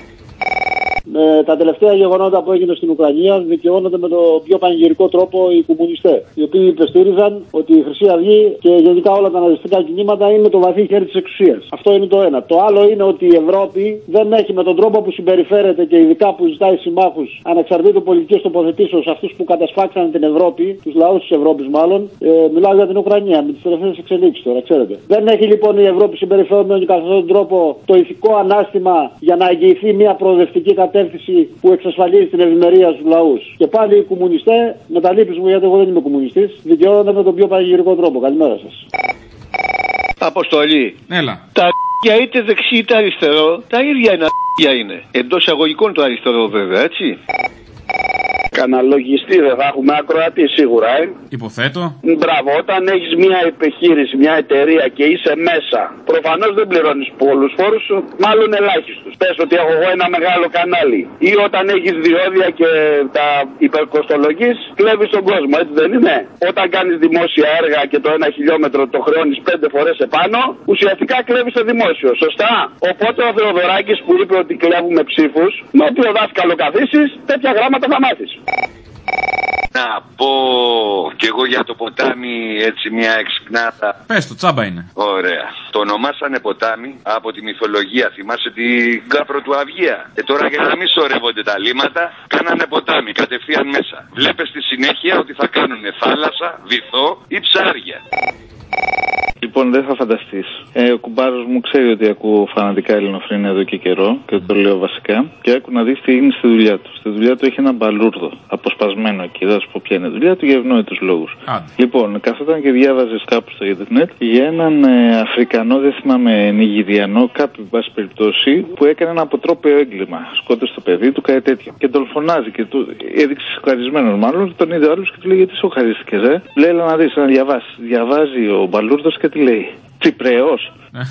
Τα τελευταία γεγονότα που έγινε στην Ουκρανία δικαιώνονται με τον πιο πανηγυρικό τρόπο οι κομμουνιστές. Οι οποίοι υπεστήριζαν ότι η Χρυσή Αυγή και γενικά όλα τα ναζιστικά κινήματα είναι το βαθύ χέρι της εξουσίας. Αυτό είναι το ένα. Το άλλο είναι ότι η Ευρώπη δεν έχει με τον τρόπο που συμπεριφέρεται και ειδικά που ζητάει συμμάχους ανεξαρτήτου πολιτικής τοποθετήσεως αυτούς που κατασφάξαν την Ευρώπη, τους λαούς της Ευρώπης μάλλον. Μιλάω για την Ουκρανία με τις τελευταίες εξελίξεις τώρα, ξέρετε. Δεν έχει λοιπόν η Ευρώπη συμπεριφερόμενη κατά αυτόν τον τρόπο το ηθικό ανάστημα για να εγγυηθεί μια προοδευτική κατεύθυνση που εξασφαλίζει την ευημερία στους λαούς. Και πάλι οι κομμουνιστές, με τα λύπης μου γιατί εγώ δεν είμαι κομμουνιστής, δικαιώνονται με τον πιο πανηγυρικό τρόπο. Καλημέρα σας. Αποστολή. Έλα. Τα για είτε δεξί είτε αριστερό, τα ίδια είναι. Εντός εισαγωγικών το αριστερό βέβαια, έτσι. Καναλογιστή δεν θα έχουμε ακροατή σίγουρα, Υποθέτω. Μπράβο, όταν έχεις μια επιχείρηση, μια εταιρεία και είσαι μέσα, προφανώς δεν πληρώνεις πολλούς φόρους, μάλλον ελάχιστους. Πες ότι έχω εγώ ένα μεγάλο κανάλι. Ή όταν έχεις διόδια και τα υπερκοστολογείς, κλέβεις τον κόσμο, έτσι δεν είναι? Όταν κάνεις δημόσια έργα και το 1 χιλιόμετρο το χρεώνεις 5 φορές επάνω, ουσιαστικά κλέβεις το δημόσιο, σωστά? Οπότε ο Θεοδωράκης που είπε ότι κλέβουμε ψήφους, με όποιο δάσκαλο καθίσεις, τέτοια γράμματα θα μάθεις. Να πω κι εγώ για το ποτάμι έτσι μια εξυπνάδα. Πες το, τσάμπα είναι. Ωραία. Το ονομάσανε ποτάμι από τη μυθολογία. Θυμάσαι την κάφρο του Αυγία. Και τώρα για να μην σωρεύονται τα λίμματα, κάνανε ποτάμι κατευθείαν μέσα. Βλέπεις στη συνέχεια ότι θα κάνουνε θάλασσα, βυθό ή ψάρια. Λοιπόν, δεν θα φανταστείς. Ο κουμπάρος μου ξέρει ότι ακούω φανατικά ελληνοφρένεια εδώ και καιρό και το λέω βασικά. Και άκου να δεις τι έγινε στη δουλειά του. Στη δουλειά του έχει ένα μπαλούρδο αποσπασμένο εκεί. Θα σου πω ποια είναι η δουλειά του για ευνόητους λόγους. Λοιπόν, καθόταν και διάβαζε κάπου στο Ιντερνετ για έναν Αφρικανό, δεν θυμάμαι, Νιγηριανό, κάποιο πάση περιπτώσει, που έκανε ένα αποτρόπαιο έγκλημα. Σκότωσε το παιδί του, κάτι τέτοιο. Και τον φωνάζει και του έδειξε σοκαρισμένο μάλλον. Τον είδε ο άλλος και του λέει: γιατί σοκαρίστηκες, Λέει: έλα να δεις, να διαβάσει. Διαβάζει ο μπαλούρδος και τι λέει? Τσιπρεός.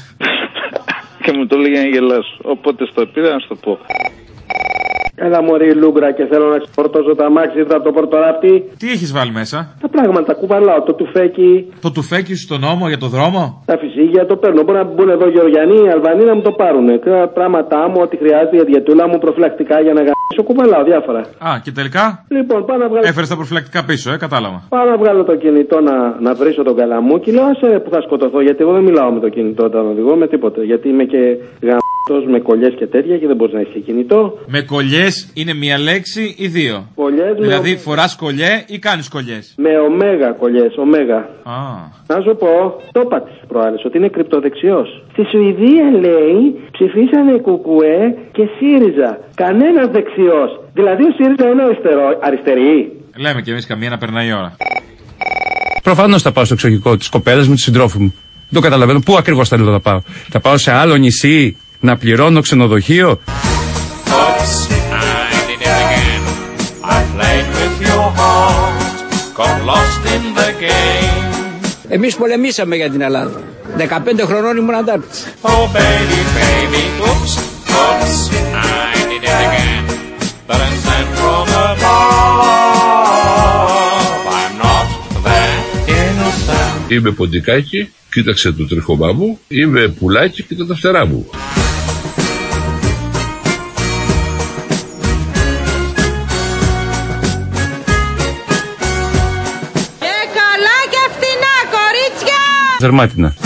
Και μου το λέει για να γελάσω. Οπότε στο πήρα να σου το πω. Έλα μωρή Λούγκρα και θέλω να ξεφορτώσω τα μάξι, θα το πορτοράπτη. Τι έχεις βάλει μέσα? Τα πράγματα τα κουβαλάω. Το τουφέκι. Το τουφέκι στον νόμο για το δρόμο. Τα φυσίγια το παίρνω. Μπορεί να μπουν εδώ Γεωργιανοί, οι Αλβανοί να μου το πάρουν. Πράγματά μου, ό,τι χρειάζεται για διατούλα μου, προφυλακτικά για να γαμίσω, κουβαλάω διάφορα. Α, και τελικά. Λοιπόν, πάω να βγάλω. Έφερε τα προφυλακτικά πίσω, κατάλαβα. Πάω να βγάλω το κινητό να βρίσω τον καλαμούκι. Λέω, άσε που θα σκοτωθώ, γιατί εγώ δεν μιλάω με το κινητό όταν οδηγώ με τίποτα. Γιατί είμαι και γαμμάτος με κολλιές και τέτοια και δεν μπορεί να έχει κινητό. Με κολλιές είναι μία λέξη ή δύο. Κολλιές δηλαδή με... φοράς κολλιέ ή κάνεις κολλιές. Με ωμέγα κολλιές, ωμέγα. Να σου πω, το είπα της προάλλες, ότι είναι κρυπτοδεξιός. Στη Σουηδία λέει ψηφίσανε Κουκουέ και ΣΥΡΙΖΑ. Κανένας δεξιός. Δηλαδή ο ΣΥΡΙΖΑ είναι αριστερή. Λέμε κι εμείς καμία να περνάει η ώρα. Προφανώς θα πάω στο εξοχικό της κοπέλας μου, της συντρόφου μου. Δεν το καταλαβαίνω. Πού ακριβώς θέλω να πάω. Θα πάω σε άλλο νησί να πληρώνω ξενοδοχείο. Εμείς πολεμήσαμε για την Ελλάδα. 15 χρονών ήμουν αντάρτης. Είμαι ποντικάκι, κοίταξε το τρίχωμά μου. Είμαι πουλάκι, κοίτα τα φτερά μου. Δερμάτινα.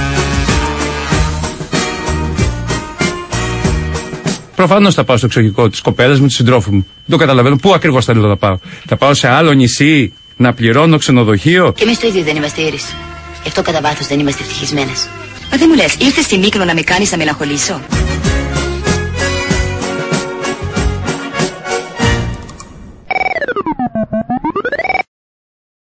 Προφανώς θα πάω στο εξοχικό της κοπέλας μου, της συντρόφου μου. Δεν το καταλαβαίνω. Πού ακριβώς θέλω να πάω. Θα πάω σε άλλο νησί να πληρώνω ξενοδοχείο. Και εμείς το ίδιο δεν είμαστε, Έρης. Γι' αυτό κατά βάθος δεν είμαστε ευτυχισμένες. Μα δεν μου λες, ήρθες στη Μύκονο να με κάνεις να μελαγχολήσω.